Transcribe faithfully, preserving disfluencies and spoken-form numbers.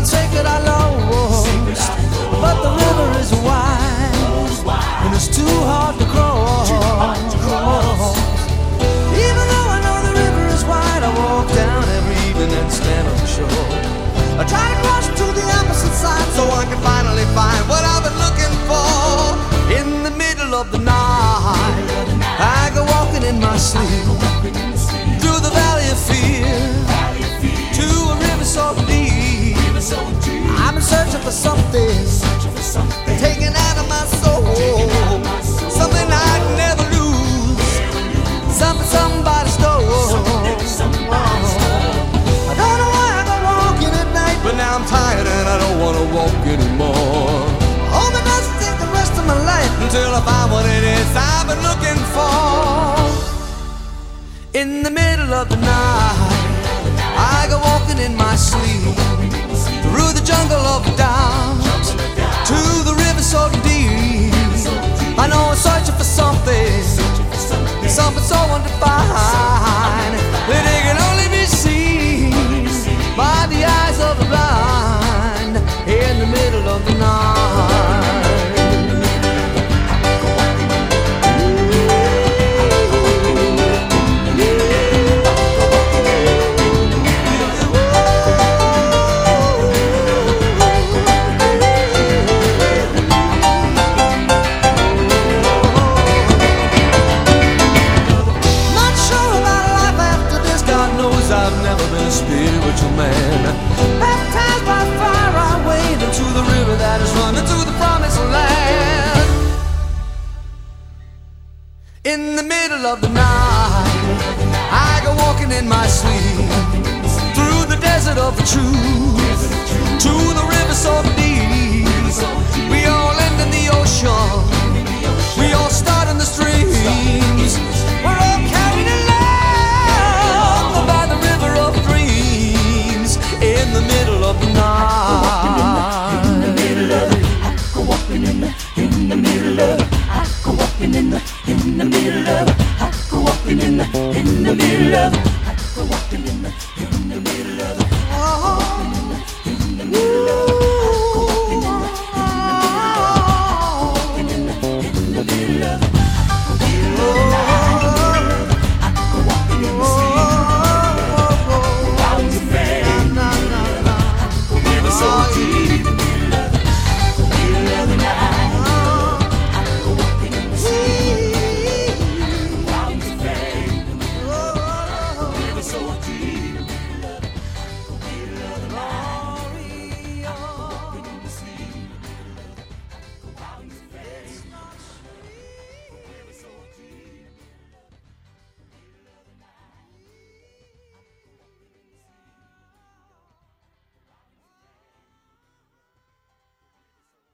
something sacred I lost, but the river is wide and it's too hard to cross. Even though I know the river is wide, I walk down every evening and stand on the shore. I try to cross to the opposite side so I can finally find what I've been looking for. In the middle of the night, I go walking in my sleep through the valley of fear to a river so deep. I'm searching for something taken out of my soul, something I'd never lose, something somebody stole. I don't know why I go walking at night, but now I'm tired and I don't want to walk anymore. Hope it doesn't take the rest of my life until I find what it is I've been looking for. In the middle of the night, I go walking in my sleep through the jungle of doubt to the river so deep. I know I'm searching for something, something so undefined that it can only be seen by the eyes of the blind. In the middle of the night, spiritual man, baptized by fire, I wade into the river that is running to the promised land. In the middle of the night, I go walking in my sleep through the desert of the truth to the river so deep. We all end in the ocean, we all start in the streams. We're all carried along by the river of dreams. In the middle of the night, in the middle of it, I go walking in the, in the middle of it, I go walking in the, in the middle of it, I go walking in the, in the middle of it, I go walking in the, in the middle.